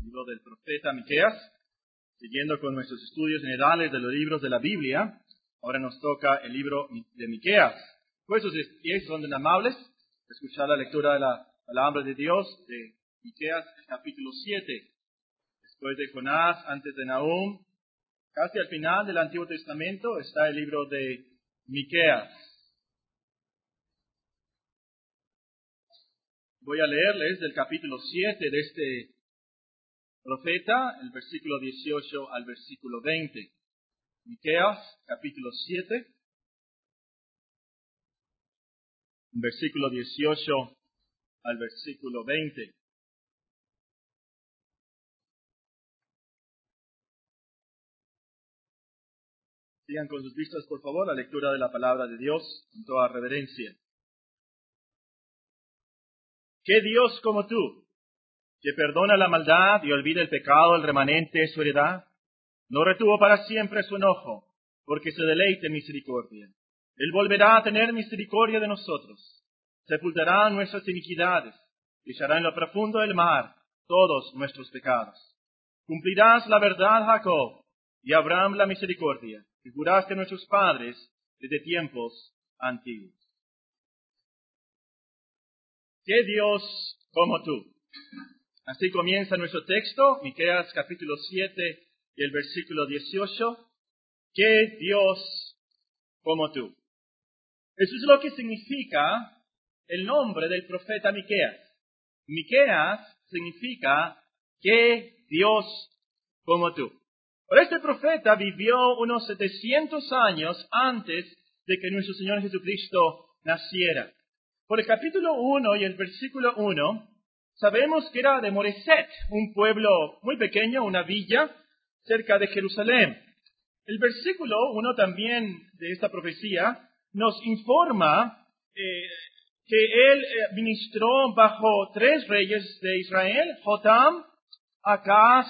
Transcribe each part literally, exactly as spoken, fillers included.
libro del profeta Miqueas, siguiendo con nuestros estudios generales de los libros de la Biblia. Ahora nos toca el libro de Miqueas. Pues si ustedes son tan amables, escuchar la lectura de la palabra de Dios de Miqueas, el capítulo siete. Después de Jonás, antes de Nahum, casi al final del Antiguo Testamento está el libro de Miqueas. Voy a leerles del capítulo siete de este profeta, el versículo dieciocho al versículo veinte. Miqueas, capítulo siete, versículo dieciocho al versículo veinte. Sigan con sus vistas, por favor, la lectura de la palabra de Dios con toda reverencia. ¿Qué Dios como tú, que perdona la maldad y olvida el pecado del remanente de su heredad? No retuvo para siempre su enojo, porque se deleite en misericordia. Él volverá a tener misericordia de nosotros. Sepultará nuestras iniquidades, y echará en lo profundo del mar todos nuestros pecados. Cumplirás la verdad, Jacob, y Abraham la misericordia, que juraste a nuestros padres desde tiempos antiguos. ¿Qué Dios como tú? Así comienza nuestro texto, Miqueas capítulo siete y el versículo dieciocho. ¿Qué Dios como tú? Eso es lo que significa el nombre del profeta Miqueas. Miqueas significa ¿qué Dios como tú? Pero este profeta vivió unos setecientos años antes de que nuestro Señor Jesucristo naciera. Por el capítulo uno y el versículo uno, sabemos que era de Moreset, un pueblo muy pequeño, una villa cerca de Jerusalén. El versículo uno también de esta profecía nos informa eh, que él eh, ministró bajo tres reyes de Israel, Jotam, Acaz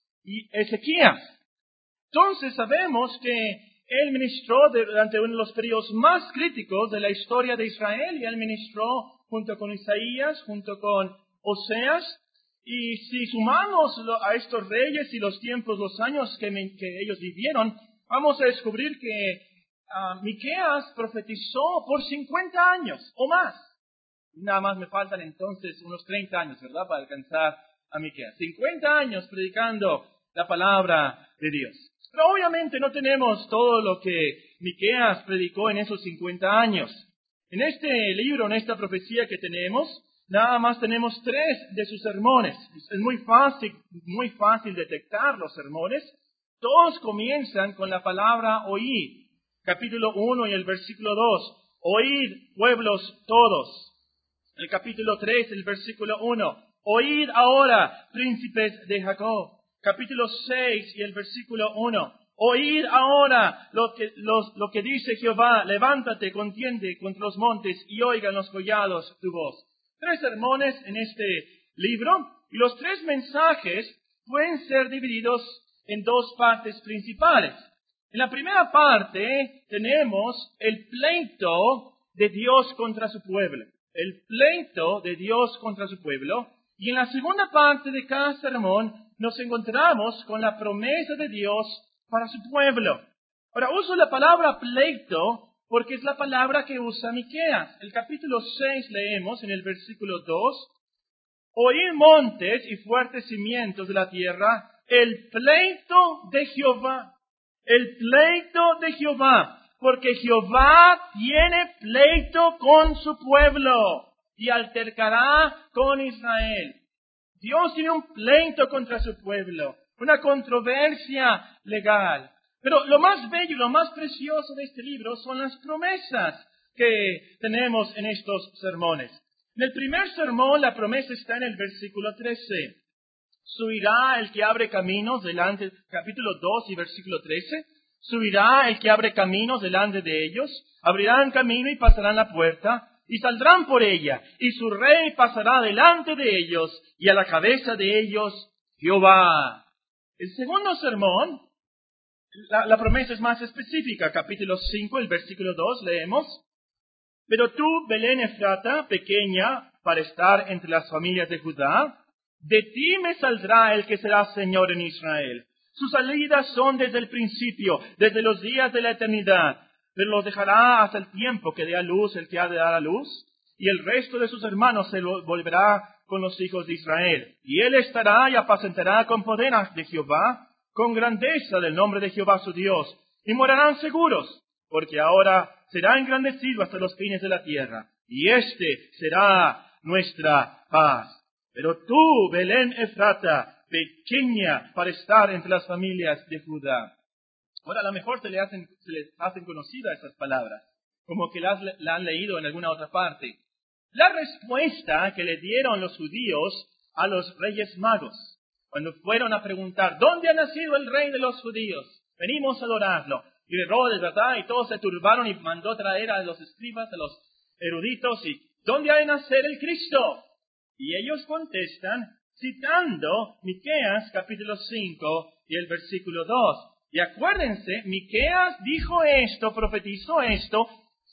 y Ezequías. Entonces sabemos que él ministró durante uno de los periodos más críticos de la historia de Israel, y él ministró junto con Isaías, junto con Oseas. Y si sumamos a estos reyes y los tiempos, los años que, me, que ellos vivieron, vamos a descubrir que uh, Miqueas profetizó por cincuenta años o más. Nada más me faltan entonces unos treinta años, ¿verdad?, para alcanzar a Miqueas. cincuenta años predicando la palabra de Dios. Pero obviamente no tenemos todo lo que Miqueas predicó en esos cincuenta años. En este libro, en esta profecía que tenemos, nada más tenemos tres de sus sermones. Es muy fácil, muy fácil detectar los sermones. Todos comienzan con la palabra oír. Capítulo uno y el versículo dos. Oíd, pueblos todos. El capítulo tres, el versículo uno. Oíd ahora, príncipes de Jacob. Capítulo seis y el versículo uno. Oíd ahora lo que, los, lo que dice Jehová. Levántate, contiende contra los montes y oigan los collados tu voz. Tres sermones en este libro, y los tres mensajes pueden ser divididos en dos partes principales. En la primera parte tenemos el pleito de Dios contra su pueblo. El pleito de Dios contra su pueblo. Y en la segunda parte de cada sermón nos encontramos con la promesa de Dios para su pueblo. Ahora, uso la palabra pleito porque es la palabra que usa Miqueas. El capítulo seis leemos en el versículo dos. Oíd montes y fuertes cimientos de la tierra, el pleito de Jehová. El pleito de Jehová. Porque Jehová tiene pleito con su pueblo y altercará con Israel. Dios tiene un pleito contra su pueblo, una controversia legal. Pero lo más bello y lo más precioso de este libro son las promesas que tenemos en estos sermones. En el primer sermón la promesa está en el versículo trece. Subirá el que abre caminos delante, capítulo dos y versículo trece. Subirá el que abre caminos delante de ellos, abrirán camino y pasarán la puerta, y saldrán por ella, y su rey pasará delante de ellos, y a la cabeza de ellos Jehová. El segundo sermón, la, la promesa es más específica. Capítulo cinco, el versículo dos, leemos. Pero tú, Belén Efrata, pequeña para estar entre las familias de Judá, De ti me saldrá el que será Señor en Israel. Sus salidas son desde el principio, desde los días de la eternidad. Pero los dejará hasta el tiempo que dé a luz el que ha de dar a luz, y el resto de sus hermanos se lo volverá con los hijos de Israel. Y él estará y apacentará con poder de Jehová, con grandeza del nombre de Jehová su Dios, y morarán seguros, porque ahora será engrandecido hasta los fines de la tierra, y este será nuestra paz. Pero tú, Belén Efrata, pequeña para estar entre las familias de Judá. Ahora a lo mejor se le hacen, se les hacen conocidas esas palabras, como que las la han leído en alguna otra parte. La respuesta que le dieron los judíos a los reyes magos, cuando fueron a preguntar, ¿dónde ha nacido el rey de los judíos? Venimos a adorarlo. Y Herodes, ¿verdad? Y todos se turbaron y mandó traer a los escribas, a los eruditos, y ¿dónde ha de nacer el Cristo? Y ellos contestan citando Miqueas capítulo cinco y el versículo dos. Y acuérdense, Miqueas dijo esto, profetizó esto,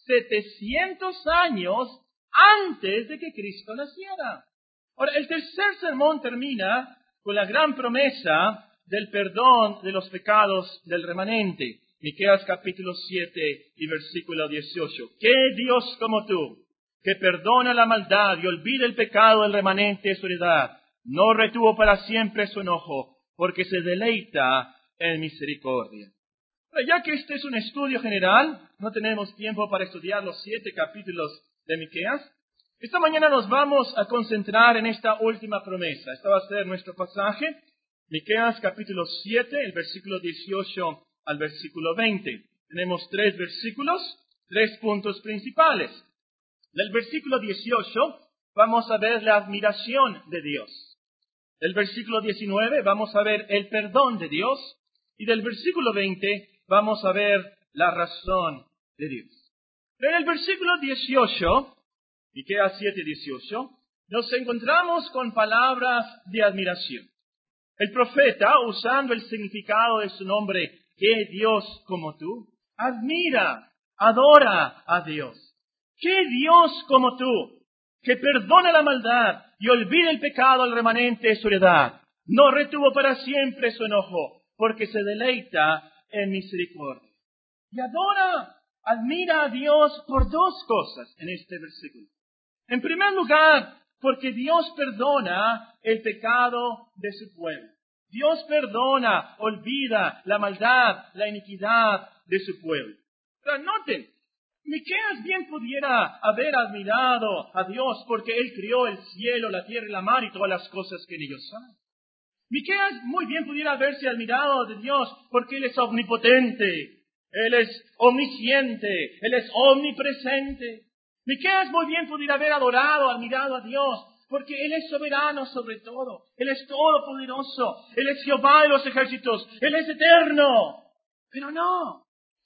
setecientos años antes de que Cristo naciera. Ahora, el tercer sermón termina con la gran promesa del perdón de los pecados del remanente. Miqueas capítulo siete y versículo dieciocho. ¿Qué Dios como tú, que perdona la maldad y olvida el pecado del remanente de su heredad, no retuvo para siempre su enojo, porque se deleita en misericordia? Pero ya que este es un estudio general, no tenemos tiempo para estudiar los siete capítulos de Miqueas. Esta mañana nos vamos a concentrar en esta última promesa. Esta va a ser nuestro pasaje, Miqueas capítulo siete, el versículo dieciocho al versículo veinte. Tenemos tres versículos, tres puntos principales. Del versículo dieciocho vamos a ver la admiración de Dios. Del versículo diecinueve vamos a ver el perdón de Dios. Y del versículo veinte vamos a ver la razón de Dios. Pero en el versículo dieciocho, Miqueas siete dieciocho, nos encontramos con palabras de admiración. El profeta, usando el significado de su nombre, ¿qué Dios como tú?, admira, adora a Dios. ¿Qué Dios como tú, que perdona la maldad y olvida el pecado al remanente de su heredad, no retuvo para siempre su enojo, porque se deleita en misericordia? Y adora, admira a Dios por dos cosas en este versículo. En primer lugar, porque Dios perdona el pecado de su pueblo. Dios perdona, olvida la maldad, la iniquidad de su pueblo. Pero noten, Miqueas bien pudiera haber admirado a Dios porque Él crió el cielo, la tierra y la mar y todas las cosas que en ellos hay. Miqueas muy bien pudiera haberse admirado de Dios porque Él es omnipotente, Él es omnisciente, Él es omnipresente. Miqueas muy bien pudiera haber adorado, admirado a Dios porque Él es soberano sobre todo, Él es todopoderoso, Él es Jehová de los ejércitos, Él es eterno. Pero no,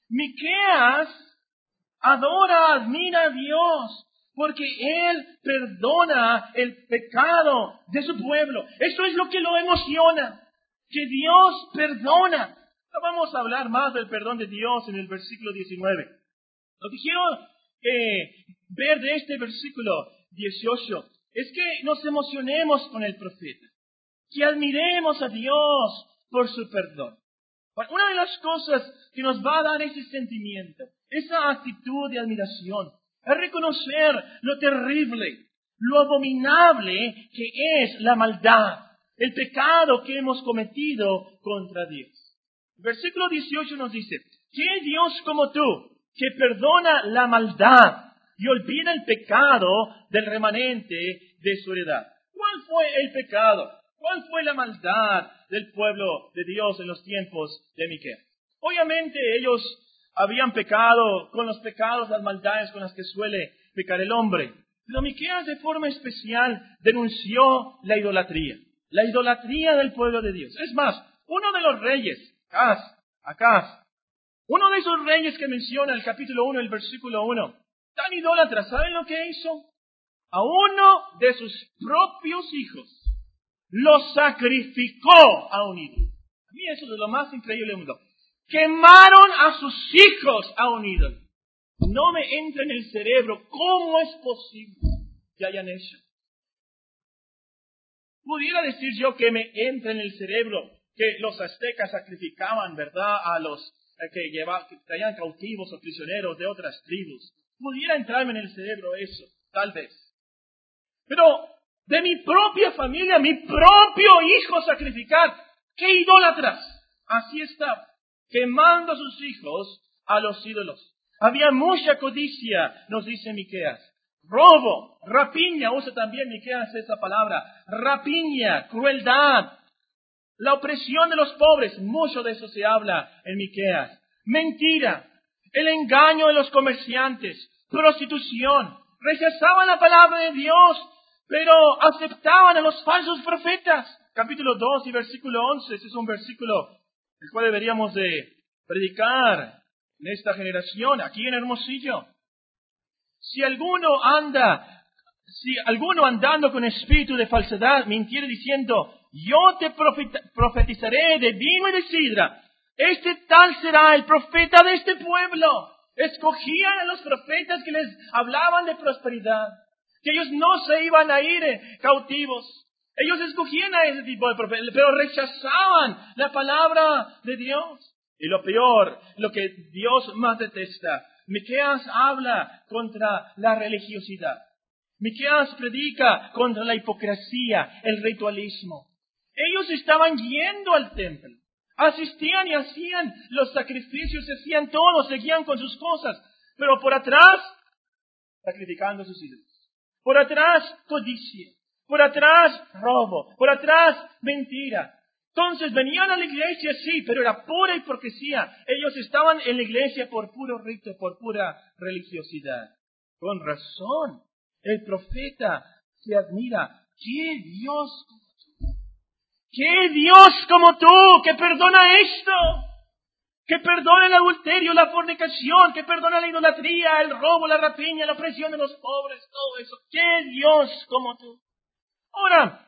Miqueas adora, admira a Dios porque Él perdona el pecado de su pueblo. Eso es lo que lo emociona, que Dios perdona. No vamos a hablar más del perdón de Dios en el versículo diecinueve. Lo que quiero eh, ver de este versículo dieciocho es que nos emocionemos con el profeta, que admiremos a Dios por su perdón. Una de las cosas que nos va a dar ese sentimiento, esa actitud de admiración, es reconocer lo terrible, lo abominable que es la maldad, el pecado que hemos cometido contra Dios. El versículo dieciocho nos dice, ¿qué Dios como tú, que perdona la maldad y olvida el pecado del remanente de su heredad? ¿Cuál fue el pecado? ¿Cuál fue la maldad del pueblo de Dios en los tiempos de Miqueas? Obviamente ellos habían pecado con los pecados, las maldades con las que suele pecar el hombre. Pero Miqueas de forma especial denunció la idolatría, la idolatría del pueblo de Dios. Es más, uno de los reyes, Acaz, Acaz, uno de esos reyes que menciona el capítulo uno, el versículo uno, tan idólatra, ¿saben lo que hizo? A uno de sus propios hijos lo sacrificó a un ídolo. A mí eso es lo más increíble del mundo. Quemaron a sus hijos a un ídolo. No me entra en el cerebro cómo es posible que hayan hecho. Pudiera decir yo que me entra en el cerebro que los aztecas sacrificaban, ¿verdad?, a los eh, que, llevaban, que traían cautivos o prisioneros de otras tribus. Pudiera entrarme en el cerebro eso, tal vez. Pero de mi propia familia, mi propio hijo sacrificar, ¡qué idólatras! Así está, quemando a sus hijos a los ídolos. Había mucha codicia, nos dice Miqueas. Robo, rapiña, usa también Miqueas esa palabra. Rapiña, crueldad, la opresión de los pobres, mucho de eso se habla en Miqueas. Mentira, el engaño de los comerciantes, prostitución. Rechazaban la palabra de Dios, pero aceptaban a los falsos profetas. Capítulo dos y versículo once, ese es un versículo el cual deberíamos de predicar en esta generación, aquí en Hermosillo. Si alguno anda, si alguno andando con espíritu de falsedad mintiere diciendo, yo te profet- profetizaré de vino y de sidra, este tal será el profeta de este pueblo. Escogían a los profetas que les hablaban de prosperidad, que ellos no se iban a ir eh, cautivos. Ellos escogían a ese tipo de profetas, pero rechazaban la palabra de Dios. Y lo peor, lo que Dios más detesta, Miqueas habla contra la religiosidad. Miqueas predica contra la hipocresía, el ritualismo. Ellos estaban yendo al templo, asistían y hacían los sacrificios, hacían todo, seguían con sus cosas, pero por atrás, sacrificando sus ídolos. Por atrás, codicia. Por atrás, robo. Por atrás, mentira. Entonces venían a la iglesia, sí, pero era pura hipocresía. Ellos estaban en la iglesia por puro rito, por pura religiosidad. Con razón, el profeta se admira. ¿Qué Dios como tú? ¿Qué Dios como tú que perdona esto? Que perdona el adulterio, la fornicación, que perdona la idolatría, el robo, la rapiña, la opresión de los pobres, todo eso. ¿Qué Dios como tú? Ahora,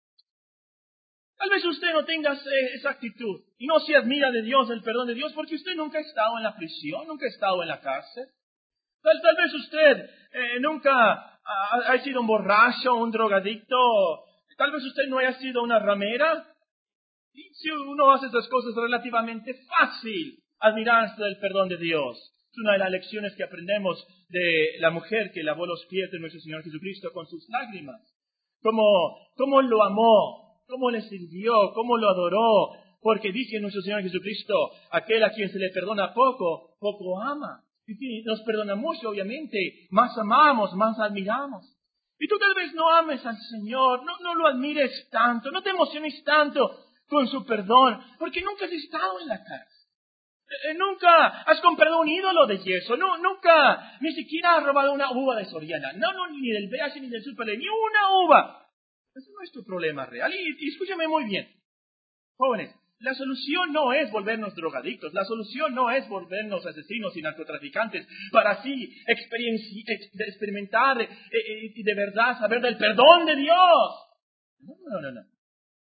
tal vez usted no tenga esa actitud y no se admira de Dios, del perdón de Dios, porque usted nunca ha estado en la prisión, nunca ha estado en la cárcel. Tal, tal vez usted eh, nunca ha, ha sido un borracho, un drogadicto, tal vez usted no haya sido una ramera. Y si uno hace esas cosas, es relativamente fácil admirarse del perdón de Dios. Es una de las lecciones que aprendemos de la mujer que lavó los pies de nuestro Señor Jesucristo con sus lágrimas. Cómo, cómo lo amó, cómo le sirvió, cómo lo adoró. Porque dice nuestro Señor Jesucristo, aquel a quien se le perdona poco, poco ama. Y si nos perdona mucho, obviamente, más amamos, más admiramos. Y tú tal vez no ames al Señor, no, no lo admires tanto, no te emociones tanto con su perdón, porque nunca has estado en la cárcel. Eh, nunca has comprado un ídolo de yeso, no, nunca, ni siquiera has robado una uva de Soriana, no, no, ni del B H ni del Super, ni una uva. Ese no es tu problema real. Y, y escúchame muy bien, jóvenes, la solución no es volvernos drogadictos, la solución no es volvernos asesinos y narcotraficantes para así experimentar y de verdad saber del perdón de Dios. No, no, no, no.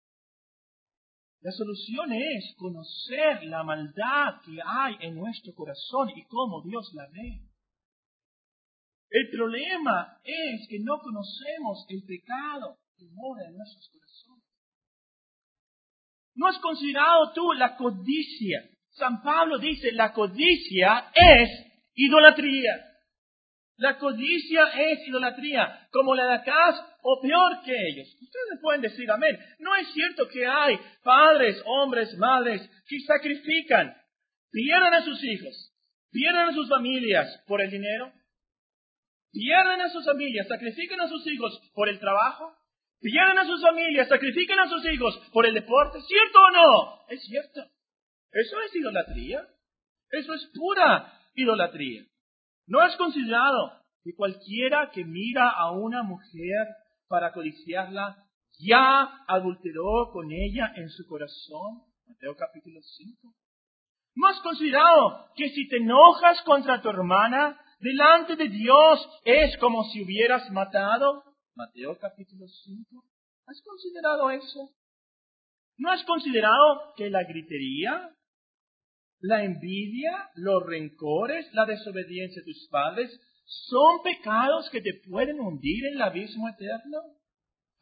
La solución es conocer la maldad que hay en nuestro corazón y cómo Dios la ve. El problema es que no conocemos el pecado que mora en nuestros corazones. ¿No has considerado tú la codicia? San Pablo dice, la codicia es idolatría. La codicia es idolatría, como la de acá o peor que ellos. Ustedes pueden decir amén. ¿No es cierto que hay padres, hombres, madres que sacrifican, pierden a sus hijos, pierden a sus familias por el dinero? Pierden a sus familias, sacrifican a sus hijos por el trabajo. Pierden a sus familias, sacrifican a sus hijos por el deporte. ¿Cierto o no? Es cierto. Eso es idolatría. Eso es pura idolatría. ¿No has considerado que cualquiera que mira a una mujer para codiciarla ya adulteró con ella en su corazón? Mateo capítulo cinco. ¿No has considerado que si te enojas contra tu hermana, delante de Dios es como si hubieras matado? Mateo capítulo cinco. ¿Has considerado eso? ¿No has considerado que la gritería, la envidia, los rencores, la desobediencia a tus padres son pecados que te pueden hundir en el abismo eterno?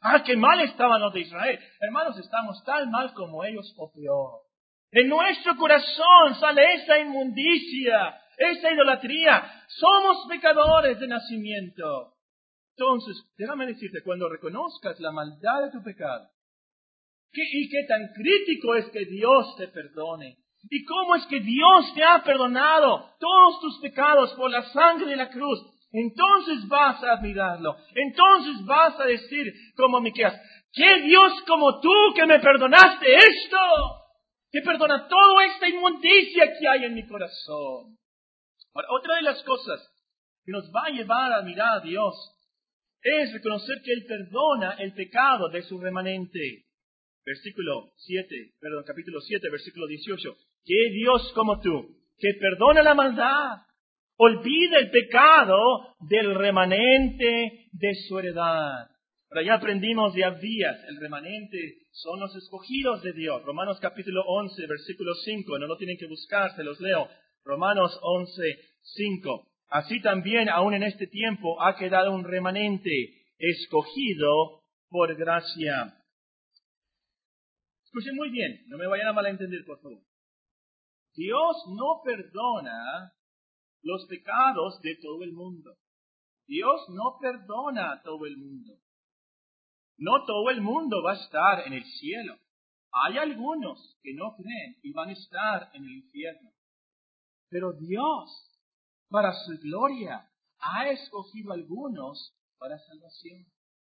Ah, qué mal estaban los de Israel. Hermanos, estamos tan mal como ellos o peor. En nuestro corazón sale esa inmundicia, esa idolatría. Somos pecadores de nacimiento. Entonces, déjame decirte, cuando reconozcas la maldad de tu pecado, ¿qué, y qué tan crítico es que Dios te perdone? ¿Y cómo es que Dios te ha perdonado todos tus pecados por la sangre de la cruz? Entonces vas a admirarlo. Entonces vas a decir como Miqueas, ¿qué Dios como tú que me perdonaste esto? Que perdona toda esta inmundicia que hay en mi corazón. Ahora, otra de las cosas que nos va a llevar a admirar a Dios es reconocer que Él perdona el pecado de su remanente. Versículo siete, perdón, capítulo siete, versículo dieciocho. ¿Qué Dios como tú, que perdona la maldad, olvida el pecado del remanente de su heredad? Ahora ya aprendimos de Abías, el remanente son los escogidos de Dios. Romanos capítulo once, versículo cinco, no lo tienen que buscar, se los leo. Romanos once, cinco. Así también, aún en este tiempo, ha quedado un remanente escogido por gracia. Escuchen muy bien, no me vayan a malentender, por favor. Dios no perdona los pecados de todo el mundo. Dios no perdona a todo el mundo. No todo el mundo va a estar en el cielo. Hay algunos que no creen y van a estar en el infierno. Pero Dios, para su gloria, ha escogido a algunos para salvación.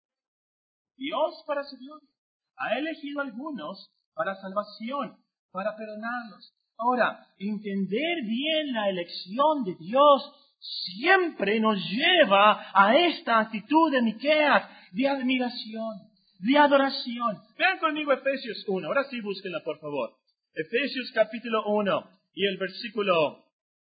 Dios, para su gloria, ha elegido a algunos para salvación, para perdonarlos. Ahora, entender bien la elección de Dios siempre nos lleva a esta actitud de Miqueas, de admiración, de adoración. Vean conmigo Efesios uno, ahora sí búsquenla por favor. Efesios capítulo uno y el versículo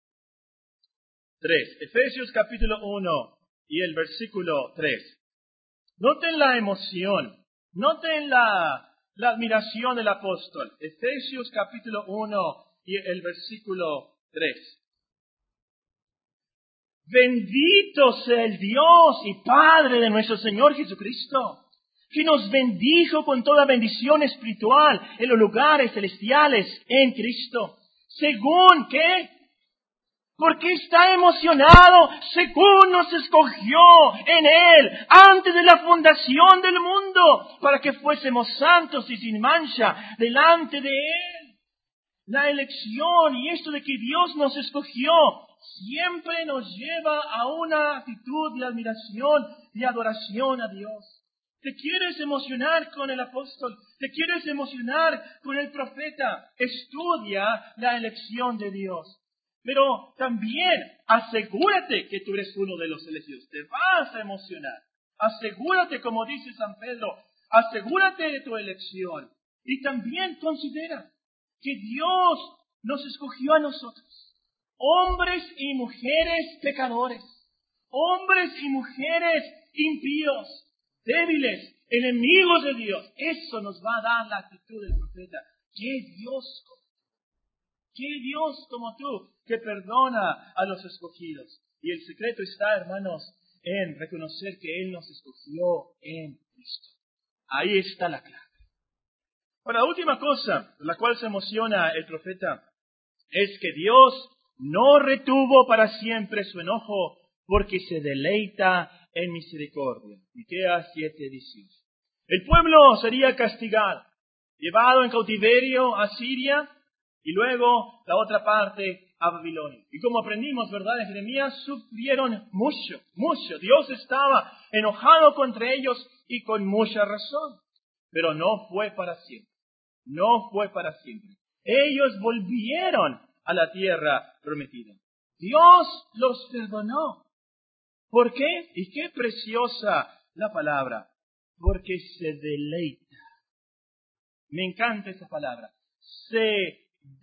tres. Efesios capítulo uno y el versículo tres. Noten la emoción, noten la, la admiración del apóstol. Efesios capítulo uno y el versículo tres. Bendito sea el Dios y Padre de nuestro Señor Jesucristo, que nos bendijo con toda bendición espiritual en los lugares celestiales en Cristo. ¿Según qué? Porque está emocionado según nos escogió en Él antes de la fundación del mundo, para que fuésemos santos y sin mancha delante de Él. La elección y esto de que Dios nos escogió siempre nos lleva a una actitud de admiración, de adoración a Dios. ¿Te quieres emocionar con el apóstol? ¿Te quieres emocionar con el profeta? Estudia la elección de Dios. Pero también asegúrate que tú eres uno de los elegidos. Te vas a emocionar. Asegúrate, como dice San Pedro, asegúrate de tu elección. Y también considera que Dios nos escogió a nosotros, hombres y mujeres pecadores, hombres y mujeres impíos, débiles, enemigos de Dios. Eso nos va a dar la actitud del profeta. ¡Qué Dios! ¡Qué Dios como tú, que perdona a los escogidos! Y el secreto está, hermanos, en reconocer que Él nos escogió en Cristo. Ahí está la clave. Ahora, la última cosa por la cual se emociona el profeta es que Dios no retuvo para siempre su enojo porque se deleita en misericordia. Miqueas siete dieciocho. El pueblo sería castigado, llevado en cautiverio a Siria y luego la otra parte a Babilonia. Y como aprendimos, ¿verdad? En Jeremías sufrieron mucho, mucho. Dios estaba enojado contra ellos y con mucha razón. Pero no fue para siempre. No fue para siempre. Ellos volvieron a la tierra prometida. Dios los perdonó. ¿Por qué? Y qué preciosa la palabra. Porque se deleita. Me encanta esa palabra. Se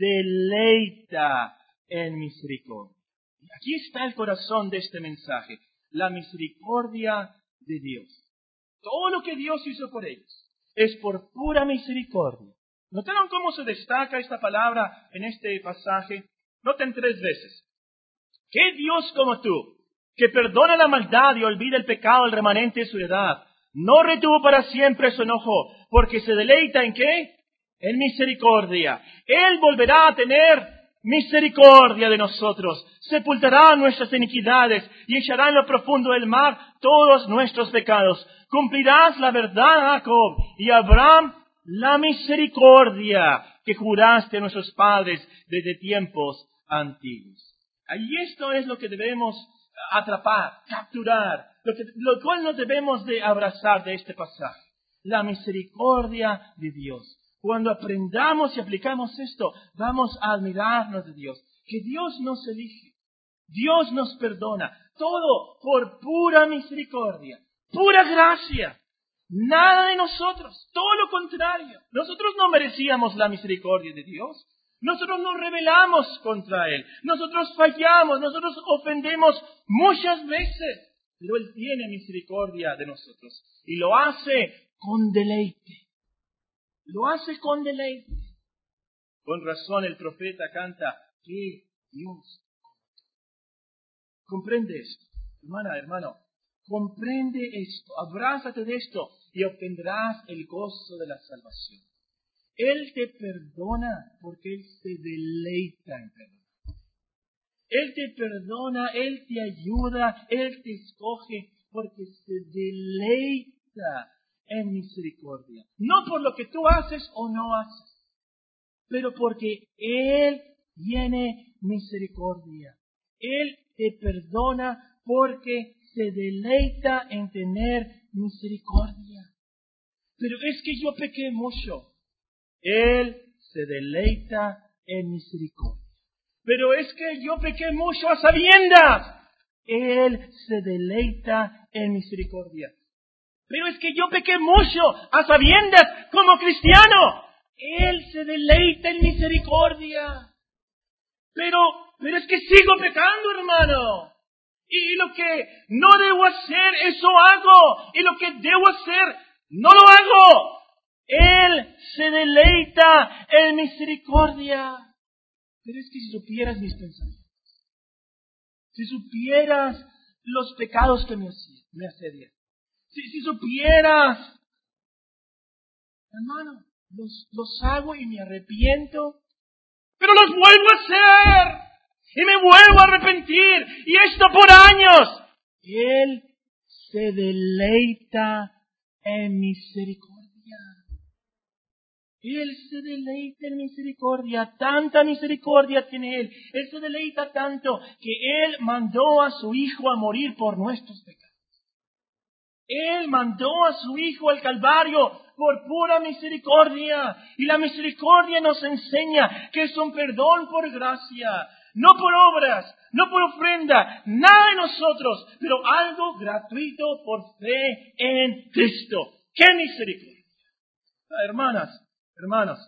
deleita en misericordia. Y aquí está el corazón de este mensaje. La misericordia de Dios. Todo lo que Dios hizo por ellos es por pura misericordia. ¿Notaron cómo se destaca esta palabra en este pasaje? Noten tres veces. ¿Qué Dios como tú, que perdona la maldad y olvida el pecado del remanente de su heredad, No retuvo para siempre su enojo, porque se deleita ¿en qué? En misericordia. Él volverá a tener misericordia de nosotros. Sepultará nuestras iniquidades y echará en lo profundo del mar todos nuestros pecados. Cumplirás la verdad, Jacob, y Abraham la misericordia que juraste a nuestros padres desde tiempos antiguos. Y esto es lo que debemos atrapar, capturar, lo, que, lo cual nos debemos de abrazar de este pasaje. La misericordia de Dios. Cuando aprendamos y aplicamos esto, vamos a admirarnos de Dios. Que Dios nos elige. Dios nos perdona. Todo por pura misericordia. Pura gracia. Nada de nosotros. Todo lo contrario. Nosotros no merecíamos la misericordia de Dios. Nosotros nos rebelamos contra Él. Nosotros fallamos. Nosotros ofendemos muchas veces. Pero Él tiene misericordia de nosotros. Y lo hace con deleite. Lo hace con deleite. Con razón el profeta canta, que Dios comprende esto. Hermana, hermano, comprende esto, abrázate de esto y obtendrás el gozo de la salvación. Él te perdona porque Él se deleita en perdonar. Él te perdona, Él te ayuda, Él te escoge porque se deleita en misericordia. No por lo que tú haces o no haces, pero porque Él tiene misericordia. Él te perdona porque se deleita en tener misericordia. Pero es que yo pequé mucho. Él se deleita en misericordia. Pero es que yo pequé mucho a sabiendas. Él se deleita en misericordia. Pero es que yo pequé mucho a sabiendas como cristiano. Él se deleita en misericordia. Pero, pero es que sigo pecando, hermano. Y lo que no debo hacer, eso hago. Y lo que debo hacer, no lo hago. Él se deleita en misericordia. Pero es que si supieras mis pensamientos, si supieras los pecados que me asedian, Si, si supieras, hermano, los, los hago y me arrepiento, pero los vuelvo a hacer y me vuelvo a arrepentir y esto por años. Él se deleita en misericordia. Él se deleita en misericordia, tanta misericordia tiene Él. Él se deleita tanto que Él mandó a su Hijo a morir por nuestros pecados. Él mandó a su Hijo al Calvario por pura misericordia. Y la misericordia nos enseña que es un perdón por gracia. No por obras, no por ofrenda, nada de nosotros, pero algo gratuito por fe en Cristo. ¡Qué misericordia! Hermanas, hermanos,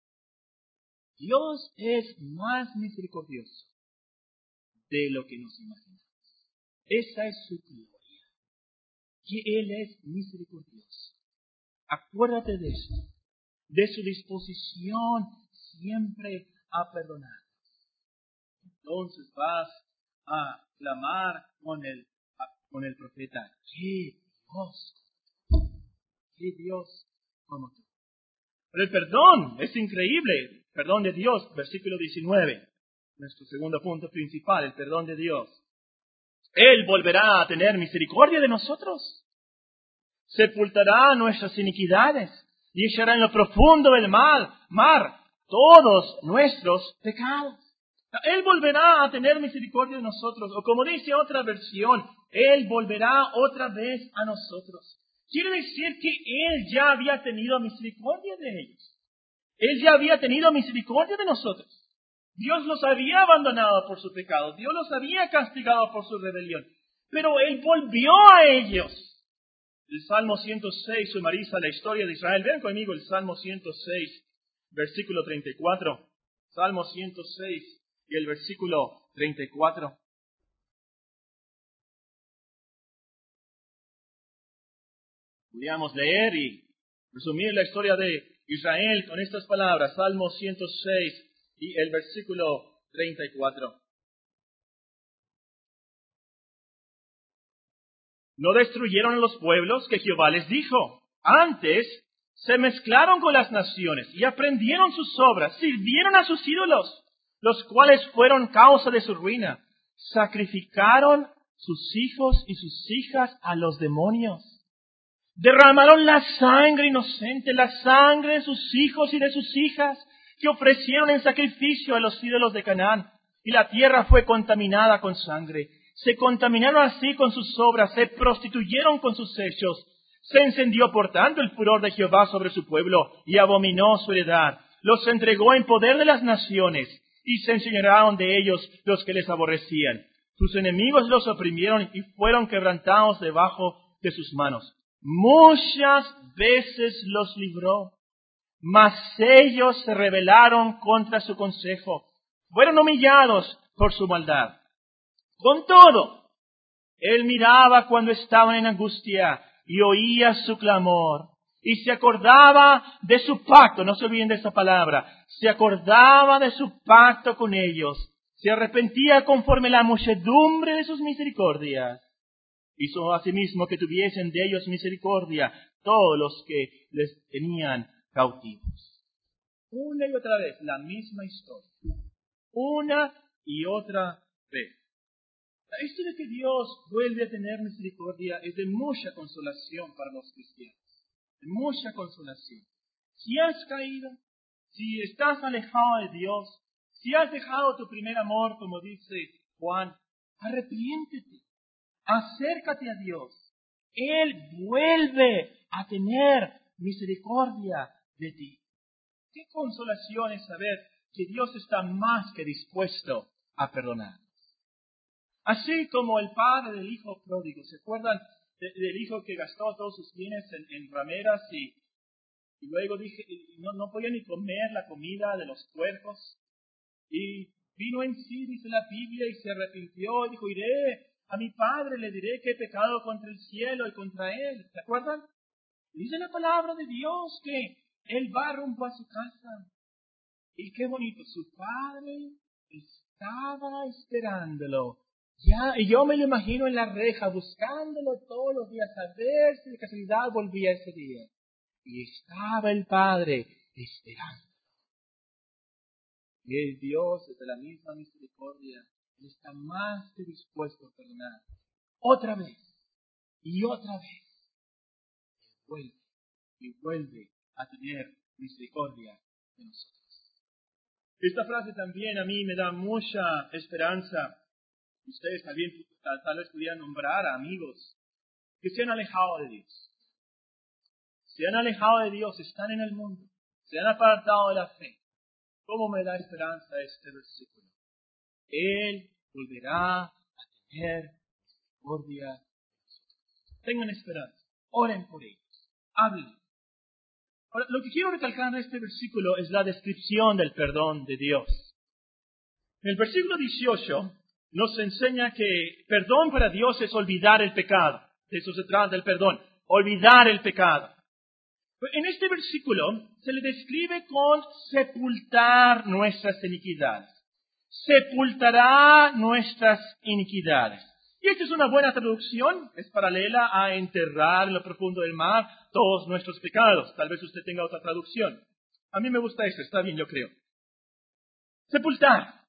Dios es más misericordioso de lo que nos imaginamos. Esa es su gloria. Que Él es misericordioso. Acuérdate de esto, de su disposición siempre a perdonar. Entonces vas a clamar con el, con el profeta, ¡qué Dios! ¡Qué Dios como tú! Pero el perdón es increíble, perdón de Dios, versículo diecinueve, nuestro segundo punto principal, el perdón de Dios. Él volverá a tener misericordia de nosotros. Sepultará nuestras iniquidades y echará en lo profundo del mar, mar todos nuestros pecados. Él volverá a tener misericordia de nosotros. O como dice otra versión, Él volverá otra vez a nosotros. Quiere decir que Él ya había tenido misericordia de ellos. Él ya había tenido misericordia de nosotros. Dios los había abandonado por su pecado. Dios los había castigado por su rebelión. Pero Él volvió a ellos. El Salmo ciento seis sumariza la historia de Israel. Ven conmigo el Salmo ciento seis, versículo treinta y cuatro. Salmo ciento seis y el versículo treinta y cuatro. Podríamos leer y resumir la historia de Israel con estas palabras. Salmo ciento seis y el versículo treinta y cuatro. No destruyeron los pueblos que Jehová les dijo. Antes se mezclaron con las naciones y aprendieron sus obras, sirvieron a sus ídolos, los cuales fueron causa de su ruina. Sacrificaron sus hijos y sus hijas a los demonios. Derramaron la sangre inocente, la sangre de sus hijos y de sus hijas, que ofrecieron en sacrificio a los ídolos de Canaán. Y la tierra fue contaminada con sangre. Se contaminaron así con sus obras, se prostituyeron con sus hechos. Se encendió por tanto el furor de Jehová sobre su pueblo, y abominó su heredad. Los entregó en poder de las naciones, y se enseñorearon de ellos los que les aborrecían. Sus enemigos los oprimieron y fueron quebrantados debajo de sus manos. Muchas veces los libró, mas ellos se rebelaron contra su consejo. Fueron humillados por su maldad. Con todo, él miraba cuando estaban en angustia y oía su clamor. Y se acordaba de su pacto, no se olviden de esa palabra, se acordaba de su pacto con ellos. Se arrepentía conforme la muchedumbre de sus misericordias. Hizo asimismo que tuviesen de ellos misericordia todos los que les tenían cautivos. Una y otra vez, la misma historia. Una y otra vez. Esto de que Dios vuelve a tener misericordia es de mucha consolación para los cristianos. De mucha consolación. Si has caído, si estás alejado de Dios, si has dejado tu primer amor, como dice Juan, arrepiéntete, acércate a Dios. Él vuelve a tener misericordia de ti. Qué consolación es saber que Dios está más que dispuesto a perdonar. Así como el padre del hijo pródigo, ¿se acuerdan de, del hijo que gastó todos sus bienes en, en rameras y, y luego dije, y no, no podía ni comer la comida de los puercos? Y vino en sí, dice la Biblia, y se arrepintió y dijo, iré a mi padre, le diré que he pecado contra el cielo y contra él. ¿Se acuerdan? Dice la palabra de Dios que él va rumbo a su casa. Y qué bonito, su padre estaba esperándolo. Ya, y yo me lo imagino en la reja, buscándolo todos los días, a ver si de casualidad volvía ese día. Y estaba el Padre esperando. Y el Dios es de la misma misericordia, Él está más que dispuesto a perdonar. Otra vez, y otra vez, vuelve, y vuelve a tener misericordia de nosotros. Esta frase también a mí me da mucha esperanza. Ustedes también tal, tal vez pudieran nombrar a amigos que se han alejado de Dios. Se han alejado de Dios, están en el mundo, se han apartado de la fe. ¿Cómo me da esperanza este versículo? Él volverá a tener misericordia de nosotros. Tengan esperanza, oren por ellos, hablen. Ahora, lo que quiero recalcar en este versículo es la descripción del perdón de Dios. En el versículo dieciocho nos enseña que perdón para Dios es olvidar el pecado. De eso se trata el perdón, olvidar el pecado. En este versículo se le describe con sepultar nuestras iniquidades. Sepultará nuestras iniquidades. Y esta es una buena traducción, es paralela a enterrar en lo profundo del mar todos nuestros pecados. Tal vez usted tenga otra traducción. A mí me gusta esta, está bien, yo creo. Sepultar.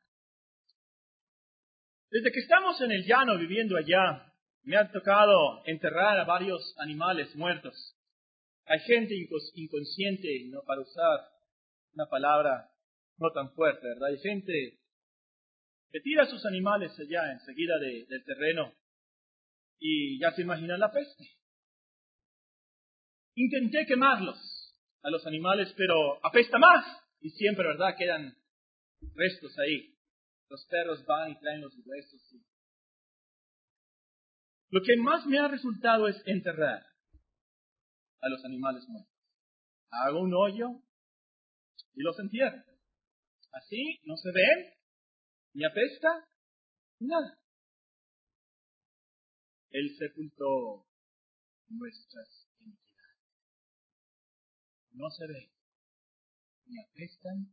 Desde que estamos en el llano viviendo allá, me ha tocado enterrar a varios animales muertos. Hay gente inconsciente, no para usar una palabra no tan fuerte, ¿verdad? Hay gente que tira a sus animales allá enseguida de, del terreno y ya se imaginan la peste. Intenté quemarlos a los animales, pero apesta más y siempre, ¿verdad? Quedan restos ahí. Los perros van y traen los huesos. ¿Sí? Lo que más me ha resultado es enterrar a los animales muertos. Hago un hoyo y los entierro. Así no se ven, ni apesta, ni nada. Él sepultó nuestras iniquidades. No se ven, ni apestan.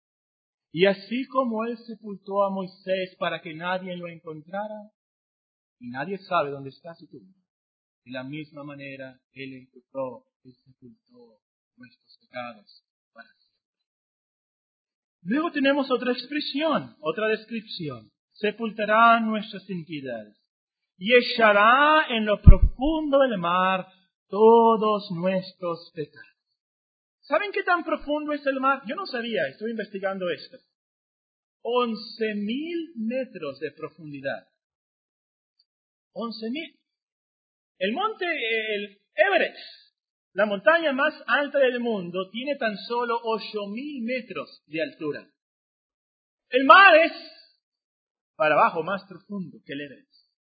Y así como Él sepultó a Moisés para que nadie lo encontrara, y nadie sabe dónde está su tumba. De la misma manera, Él encontró y sepultó nuestros pecados para siempre. Luego tenemos otra expresión, otra descripción. Sepultará nuestras iniquidades y echará en lo profundo del mar todos nuestros pecados. ¿Saben qué tan profundo es el mar? Yo no sabía, estoy investigando esto. Once mil metros de profundidad. Once mil. El monte, el Everest, la montaña más alta del mundo, tiene tan solo ocho mil metros de altura. El mar es para abajo más profundo que el Everest.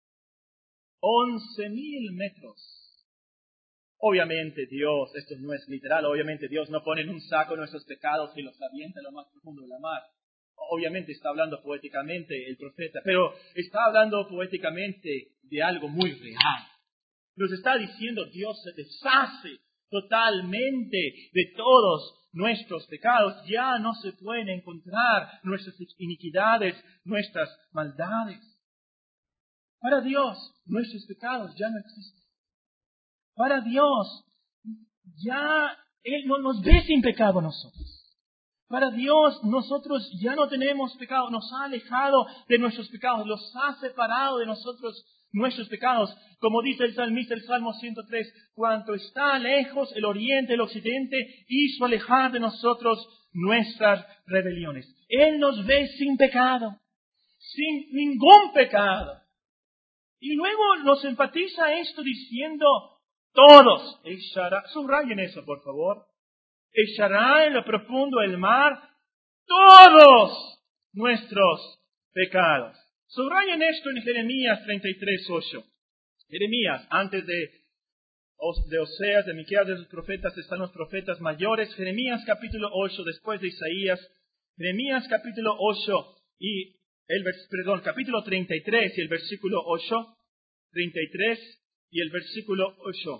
Once mil metros. Obviamente Dios, esto no es literal, obviamente Dios no pone en un saco nuestros pecados y los avienta a lo más profundo de la mar. Obviamente está hablando poéticamente el profeta, pero está hablando poéticamente de algo muy real. Nos está diciendo Dios se deshace totalmente de todos nuestros pecados. Ya no se pueden encontrar nuestras iniquidades, nuestras maldades. Para Dios, nuestros pecados ya no existen. Para Dios, ya Él no nos ve sin pecado a nosotros. Para Dios, nosotros ya no tenemos pecado. Nos ha alejado de nuestros pecados. Los ha separado de nosotros nuestros pecados. Como dice el salmista, el Salmo ciento tres, cuanto está lejos el oriente, el occidente, hizo alejar de nosotros nuestras rebeliones. Él nos ve sin pecado. Sin ningún pecado. Y luego nos enfatiza esto diciendo, todos, echará, subrayen eso por favor, echará en lo profundo del mar todos nuestros pecados. Subrayen esto en Jeremías treinta y tres, ocho. Jeremías, antes de, de Oseas, de Miqueas, de los profetas, están los profetas mayores. Jeremías capítulo ocho, después de Isaías. Jeremías capítulo ocho y el perdón, capítulo treinta y tres y el versículo ocho. treinta y tres y el versículo ocho.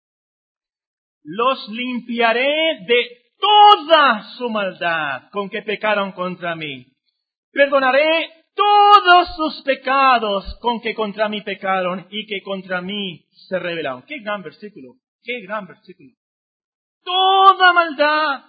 Los limpiaré de toda su maldad con que pecaron contra mí. Perdonaré todos sus pecados con que contra mí pecaron y que contra mí se rebelaron. Qué gran versículo, qué gran versículo. Toda maldad,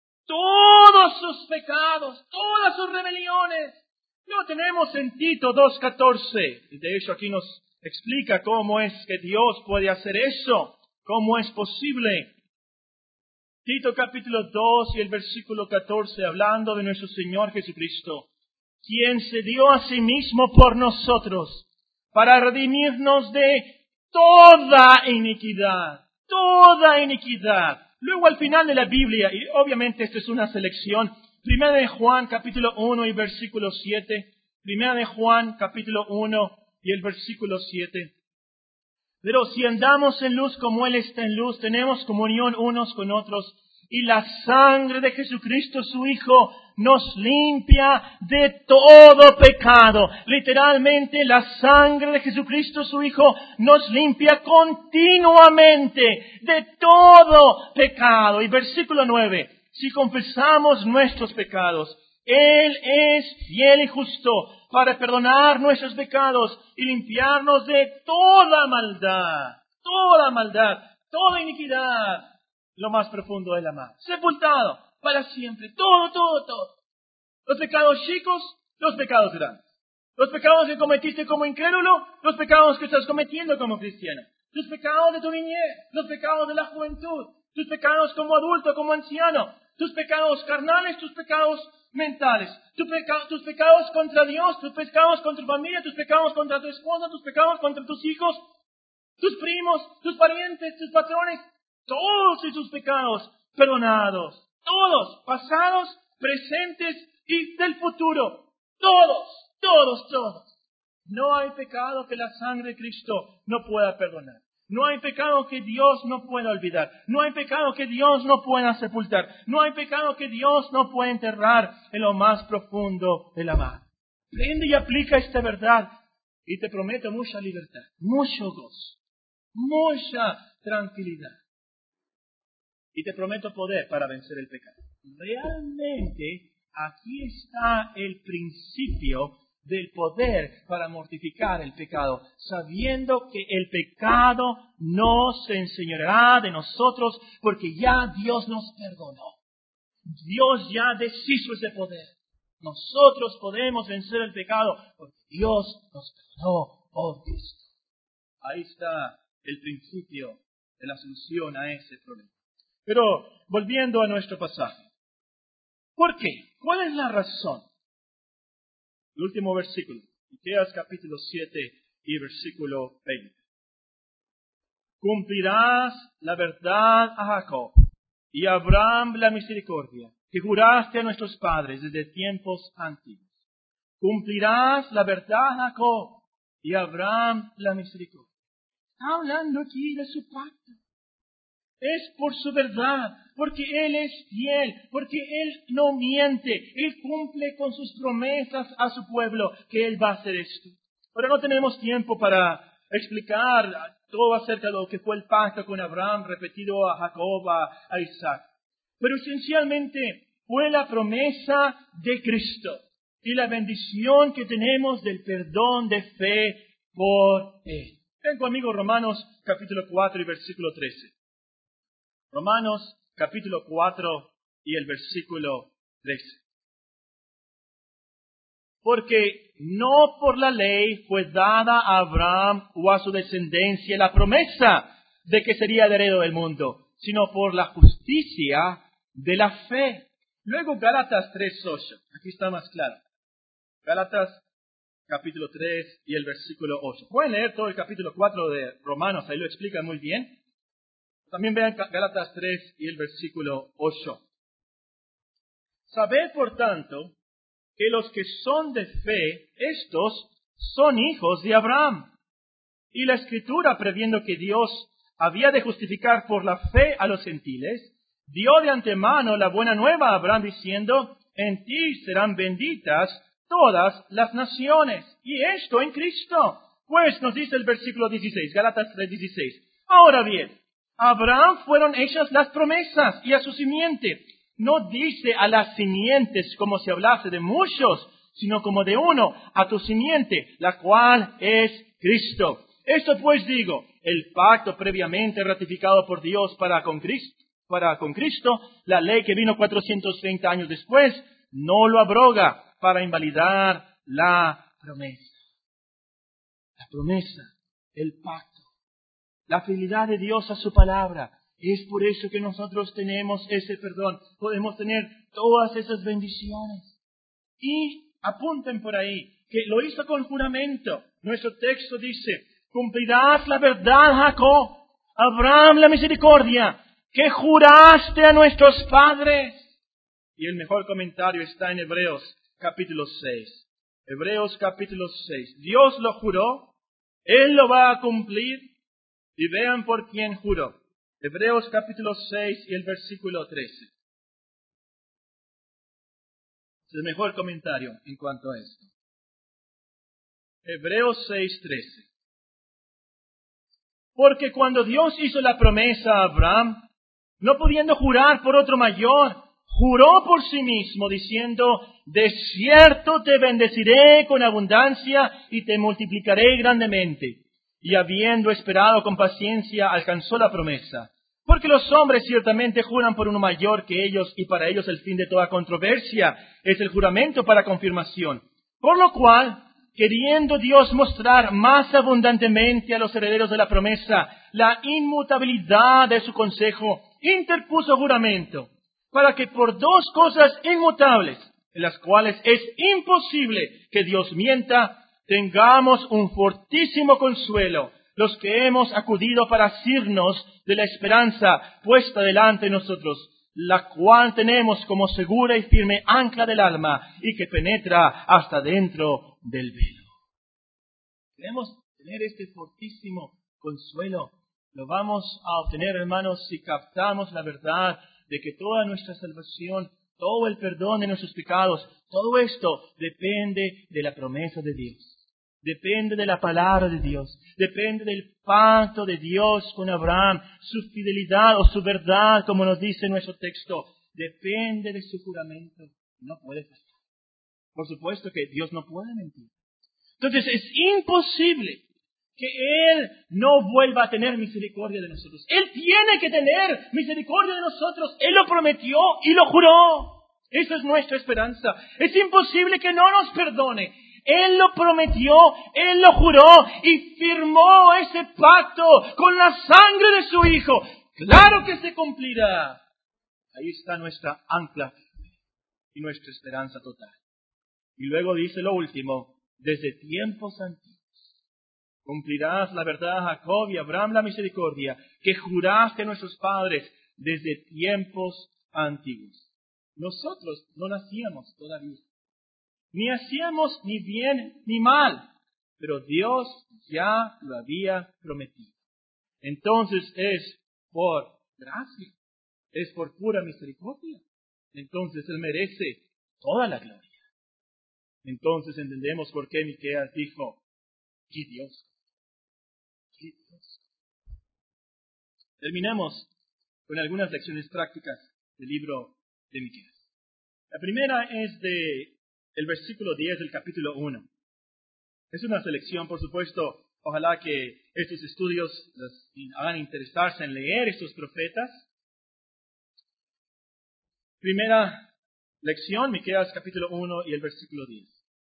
todos sus pecados, todas sus rebeliones. Lo tenemos en Tito dos catorce. De hecho, aquí nos explica cómo es que Dios puede hacer eso, cómo es posible. Tito capítulo dos y el versículo catorce, hablando de nuestro Señor Jesucristo, quien se dio a sí mismo por nosotros, para redimirnos de toda iniquidad, toda iniquidad. Luego al final de la Biblia, y obviamente esta es una selección, Primera de Juan capítulo uno y versículo siete, Primera de Juan capítulo uno y el versículo siete. Pero si andamos en luz como Él está en luz, tenemos comunión unos con otros, y la sangre de Jesucristo, su Hijo, nos limpia de todo pecado. Literalmente, la sangre de Jesucristo, su Hijo, nos limpia continuamente de todo pecado. Y versículo nueve, si confesamos nuestros pecados, Él es fiel y justo para perdonar nuestros pecados y limpiarnos de toda maldad, toda maldad, toda iniquidad, lo más profundo de la mar. Sepultado para siempre, todo, todo, todo. Los pecados chicos, los pecados grandes. Los pecados que cometiste como incrédulo, los pecados que estás cometiendo como cristiano. Tus pecados de tu niñez, los pecados de la juventud, tus pecados como adulto, como anciano, tus pecados carnales, tus pecados mentales, tus, peca- tus pecados contra Dios, tus pecados contra tu familia, tus pecados contra tu esposa, tus pecados contra tus hijos, tus primos, tus parientes, tus patrones, todos esos pecados perdonados, todos, pasados, presentes y del futuro, todos, todos, todos. No hay pecado que la sangre de Cristo no pueda perdonar. No hay pecado que Dios no pueda olvidar. No hay pecado que Dios no pueda sepultar. No hay pecado que Dios no pueda enterrar en lo más profundo de la mar. Prende y aplica esta verdad y te prometo mucha libertad, mucho gozo, mucha tranquilidad. Y te prometo poder para vencer el pecado. Realmente aquí está el principio del poder para mortificar el pecado, sabiendo que el pecado no se enseñará de nosotros porque ya Dios nos perdonó. Dios ya deshizo ese poder. Nosotros podemos vencer el pecado porque Dios nos perdonó por Cristo. Ahí está el principio de la solución a ese problema. Pero volviendo a nuestro pasaje. ¿Por qué? ¿Cuál es la razón? El último versículo, Miqueas capítulo siete y versículo veinte. Cumplirás la verdad a Jacob y a Abraham la misericordia, que juraste a nuestros padres desde tiempos antiguos. Cumplirás la verdad a Jacob y a Abraham la misericordia. Está hablando aquí de su pacto. Es por su verdad, porque Él es fiel, porque Él no miente, Él cumple con sus promesas a su pueblo, que Él va a hacer esto. Pero no tenemos tiempo para explicar todo acerca de lo que fue el pacto con Abraham, repetido a Jacob, a, a Isaac. Pero esencialmente fue la promesa de Cristo y la bendición que tenemos del perdón de fe por Él. Ven conmigo Romanos capítulo cuatro y versículo trece. Romanos capítulo cuatro y el versículo trece. Porque no por la ley fue dada a Abraham o a su descendencia la promesa de que sería el heredero del mundo, sino por la justicia de la fe. Luego Gálatas tres ocho. Aquí está más claro. Gálatas capítulo tres y el versículo ocho. Pueden leer todo el capítulo cuatro de Romanos, ahí lo explica muy bien. También vean Gálatas tres y el versículo ocho. Sabed, por tanto, que los que son de fe, estos son hijos de Abraham. Y la Escritura, previendo que Dios había de justificar por la fe a los gentiles, dio de antemano la buena nueva a Abraham, diciendo, en ti serán benditas todas las naciones. Y esto en Cristo. Pues nos dice el versículo dieciséis, Gálatas tres dieciséis. Ahora bien, a Abraham fueron hechas las promesas y a su simiente. No dice a las simientes como si hablase de muchos, sino como de uno, a tu simiente, la cual es Cristo. Esto pues digo, el pacto previamente ratificado por Dios para con Cristo, para con Cristo, la ley que vino cuatrocientos treinta años después, no lo abroga para invalidar la promesa. La promesa, el pacto. La fidelidad de Dios a su palabra. Es por eso que nosotros tenemos ese perdón. Podemos tener todas esas bendiciones. Y apunten por ahí que lo hizo con juramento. Nuestro texto dice, cumplirás la verdad, Jacob, Abraham la misericordia, que juraste a nuestros padres. Y el mejor comentario está en Hebreos capítulo seis. Hebreos capítulo seis. Dios lo juró, Él lo va a cumplir. Y vean por quién juró. Hebreos capítulo seis y el versículo trece. Es el mejor comentario en cuanto a esto. Hebreos seis trece. Porque cuando Dios hizo la promesa a Abraham, no pudiendo jurar por otro mayor, juró por sí mismo, diciendo, de cierto te bendeciré con abundancia y te multiplicaré grandemente. Y habiendo esperado con paciencia, alcanzó la promesa. Porque los hombres ciertamente juran por uno mayor que ellos, y para ellos el fin de toda controversia es el juramento para confirmación. Por lo cual, queriendo Dios mostrar más abundantemente a los herederos de la promesa la inmutabilidad de su consejo, interpuso juramento, para que por dos cosas inmutables, en las cuales es imposible que Dios mienta, tengamos un fortísimo consuelo, los que hemos acudido para asirnos de la esperanza puesta delante de nosotros, la cual tenemos como segura y firme ancla del alma y que penetra hasta dentro del velo. Queremos tener este fortísimo consuelo. Lo vamos a obtener, hermanos, si captamos la verdad de que toda nuestra salvación, todo el perdón de nuestros pecados, todo esto depende de la promesa de Dios. Depende de la palabra de Dios. Depende del pacto de Dios con Abraham. Su fidelidad o su verdad, como nos dice nuestro texto, depende de su juramento. No puede fallar. Por supuesto que Dios no puede mentir. Entonces es imposible que Él no vuelva a tener misericordia de nosotros. Él tiene que tener misericordia de nosotros. Él lo prometió y lo juró. Esa es nuestra esperanza. Es imposible que no nos perdone. Él lo prometió, Él lo juró y firmó ese pacto con la sangre de su Hijo. ¡Claro que se cumplirá! Ahí está nuestra ancla y nuestra esperanza total. Y luego dice lo último, desde tiempos antiguos. Cumplirás la verdad a Jacob y a Abraham la misericordia, que juraste a nuestros padres desde tiempos antiguos. Nosotros no nacíamos todavía. Ni hacíamos ni bien ni mal, pero Dios ya lo había prometido. Entonces es por gracia, es por pura misericordia. Entonces Él merece toda la gloria. Entonces entendemos por qué Miqueas dijo, ¡qué Dios! ¡Qué Dios! Terminemos con algunas lecciones prácticas del libro de Miqueas. La primera es de el versículo diez del capítulo uno. Es una selección, por supuesto. Ojalá que estos estudios les hagan interesarse en leer estos profetas. Primera lección, Miqueas capítulo uno y el versículo diez.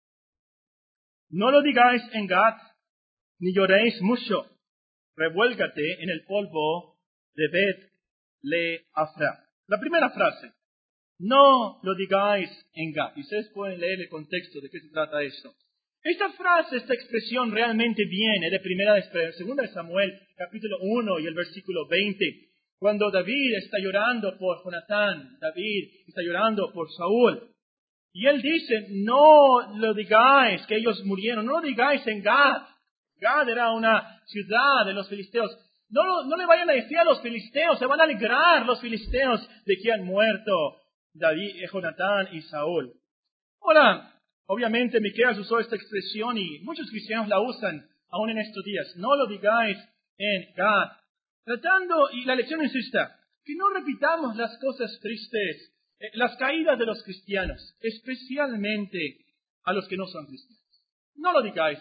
No lo digáis en Gad, ni lloréis mucho. Revuélgate en el polvo de Bet le Afra. La primera frase. No lo digáis en Gad. Y ustedes pueden leer el contexto de qué se trata esto. Esta frase, esta expresión realmente viene de primera de segunda de Samuel, capítulo uno y el versículo veinte. Cuando David está llorando por Jonatán, David está llorando por Saúl. Y él dice, no lo digáis que ellos murieron, no lo digáis en Gad. Gad era una ciudad de los filisteos. No, no le vayan a decir a los filisteos, se van a alegrar los filisteos de que han muerto David, Jonatán y Saúl. Ahora, obviamente Miqueas usó esta expresión y muchos cristianos la usan aún en estos días. No lo digáis en Gad. Tratando, y la lección es esta, que no repitamos las cosas tristes, eh, las caídas de los cristianos, especialmente a los que no son cristianos. No lo digáis.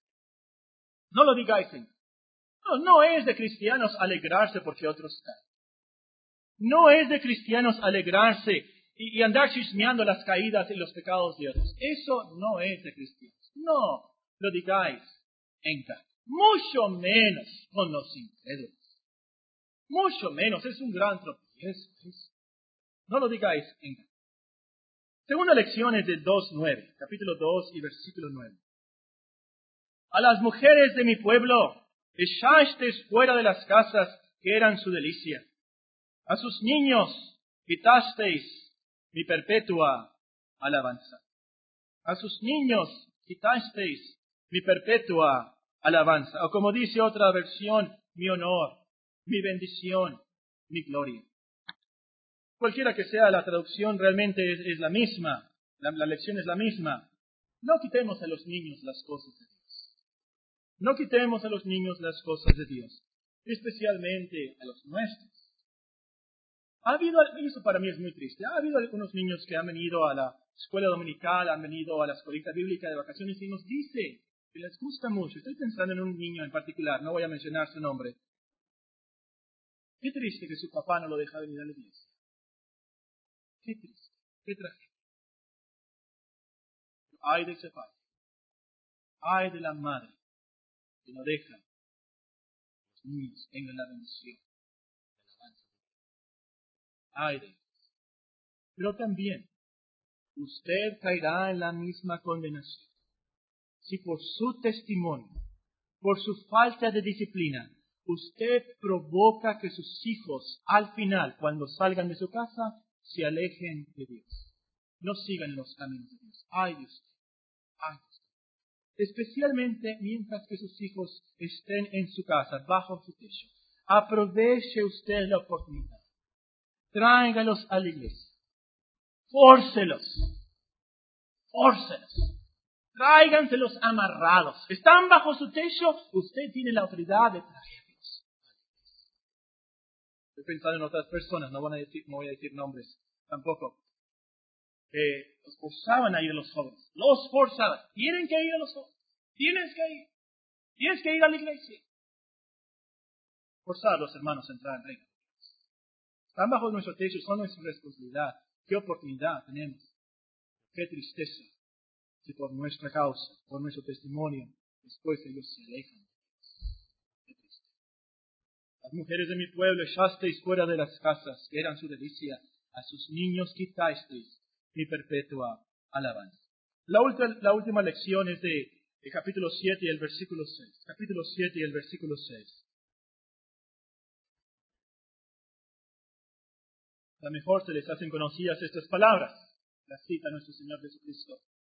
No lo digáis en Gad. No, no es de cristianos alegrarse porque otros caen. No es de cristianos alegrarse y, y andar chismeando las caídas y los pecados de otros. Eso no es de cristianos. No lo digáis en Gad. Mucho menos con los incrédulos. Mucho menos. Es un gran tropiezo. No lo digáis en Gad. Segunda lección es de dos nueve. Capítulo dos y versículo nueve. A las mujeres de mi pueblo echasteis fuera de las casas que eran su delicia. A sus niños quitasteis mi perpetua alabanza. A sus niños quitasteis mi perpetua alabanza. O como dice otra versión, mi honor, mi bendición, mi gloria. Cualquiera que sea la traducción, realmente es, es la misma. La, la lección es la misma. No quitemos a los niños las cosas de Dios. No quitemos a los niños las cosas de Dios, especialmente a los nuestros. Ha habido, y eso para mí es muy triste, ha habido algunos niños que han venido a la escuela dominical, han venido a la escuelita bíblica de vacaciones y nos dice que les gusta mucho. Estoy pensando en un niño en particular, no voy a mencionar su nombre. Qué triste que su papá no lo deja venir a la iglesia. Qué triste, qué tragedia. Ay de ese padre, ay de la madre que no deja que los niños tengan la bendición de la alabanza. Ay de ellos. Pero también usted caerá en la misma condenación si por su testimonio, por su falta de disciplina, usted provoca que sus hijos al final, cuando salgan de su casa, se alejen de Dios. No sigan los caminos de Dios. Ay de usted, ay de usted. Especialmente mientras que sus hijos estén en su casa, bajo su techo. Aproveche usted la oportunidad. Tráigalos a la iglesia. Fórcelos. Fórcelos. Tráiganselos amarrados. Están bajo su techo, usted tiene la autoridad de traerlos. Estoy pensando en otras personas, no, van a decir, no voy a decir nombres tampoco. Eh, los forzaban a ir a los jóvenes. Los forzaban. Tienen que ir a los jóvenes. Tienes que ir. Tienes que ir a la iglesia. Forzar a los hermanos a entrar en el reino. Están bajo nuestro techo, son nuestra responsabilidad. Qué oportunidad tenemos. Qué tristeza si por nuestra causa, por nuestro testimonio, después ellos se alejan. Qué triste. Las mujeres de mi pueblo echasteis fuera de las casas, que eran su delicia. A sus niños quitasteis mi perpetua alabanza. La, ulti- la última lección es de, de capítulo siete y el versículo seis. Capítulo siete y el versículo seis. A lo mejor se les hacen conocidas estas palabras. Las cita nuestro Señor Jesucristo.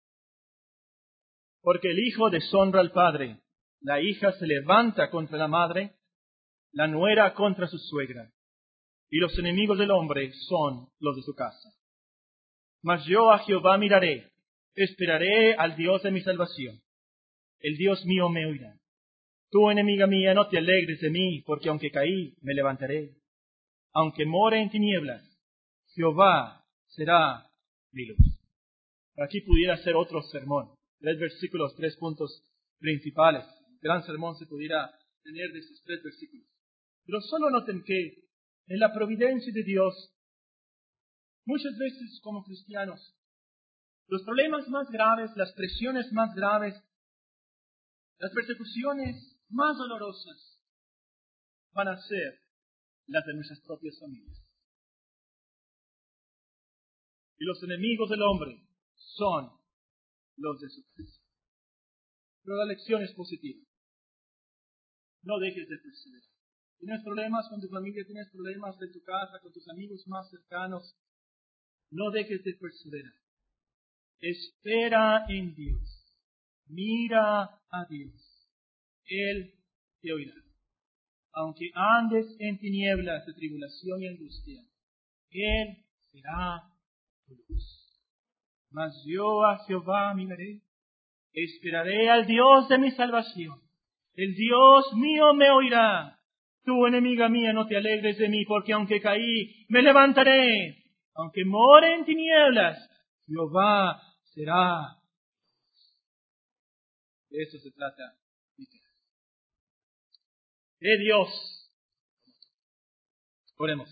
Porque el hijo deshonra al padre, la hija se levanta contra la madre, la nuera contra su suegra, y los enemigos del hombre son los de su casa. Mas yo a Jehová miraré, esperaré al Dios de mi salvación. El Dios mío me oirá. Tú, enemiga mía, no te alegres de mí, porque aunque caí, me levantaré. Aunque more en tinieblas, Jehová será mi luz. Aquí pudiera ser otro sermón. Tres versículos, tres puntos principales. Gran sermón se pudiera tener de esos tres versículos. Pero solo noten que en la providencia de Dios, muchas veces como cristianos, los problemas más graves, las presiones más graves, las persecuciones más dolorosas van a ser las de nuestras propias familias. Y los enemigos del hombre son los de su casa. Pero la lección es positiva. No dejes de perseverar. Tienes problemas con tu familia, tienes problemas en tu casa, con tus amigos más cercanos. No dejes de perseverar. Espera en Dios. Mira a Dios. Él te oirá. Aunque andes en tinieblas de tribulación y angustia, Él será tu luz. Mas yo a Jehová miraré. Esperaré al Dios de mi salvación. El Dios mío me oirá. Tú, enemiga mía, no te alegres de mí, porque aunque caí, me levantaré. Aunque more en tinieblas, Jehová será. De eso se trata. De Dios. Oremos.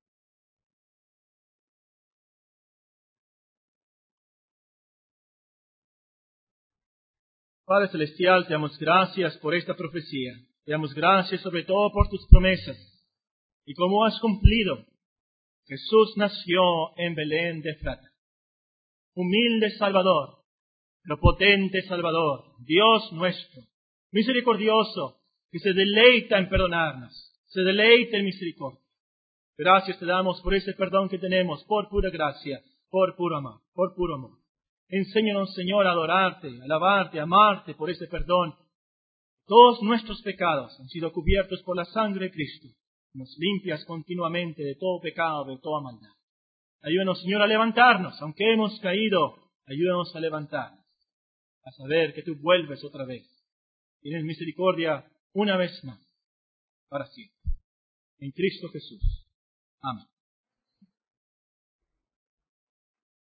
Padre Celestial, te damos gracias por esta profecía. Te damos gracias sobre todo por tus promesas. Y cómo has cumplido. Jesús nació en Belén de Efrata. Humilde Salvador, pero potente Salvador, Dios nuestro, misericordioso, que se deleita en perdonarnos, se deleita en misericordia. Gracias te damos por ese perdón que tenemos, por pura gracia, por puro amor, por puro amor. Enséñanos, Señor, a adorarte, a alabarte, a amarte por ese perdón. Todos nuestros pecados han sido cubiertos por la sangre de Cristo. Nos limpias continuamente de todo pecado, de toda maldad. Ayúdanos, Señor, a levantarnos, aunque hemos caído, ayúdanos a levantarnos, a saber que tú vuelves otra vez. Tienes misericordia una vez más, para siempre. En Cristo Jesús. Amén.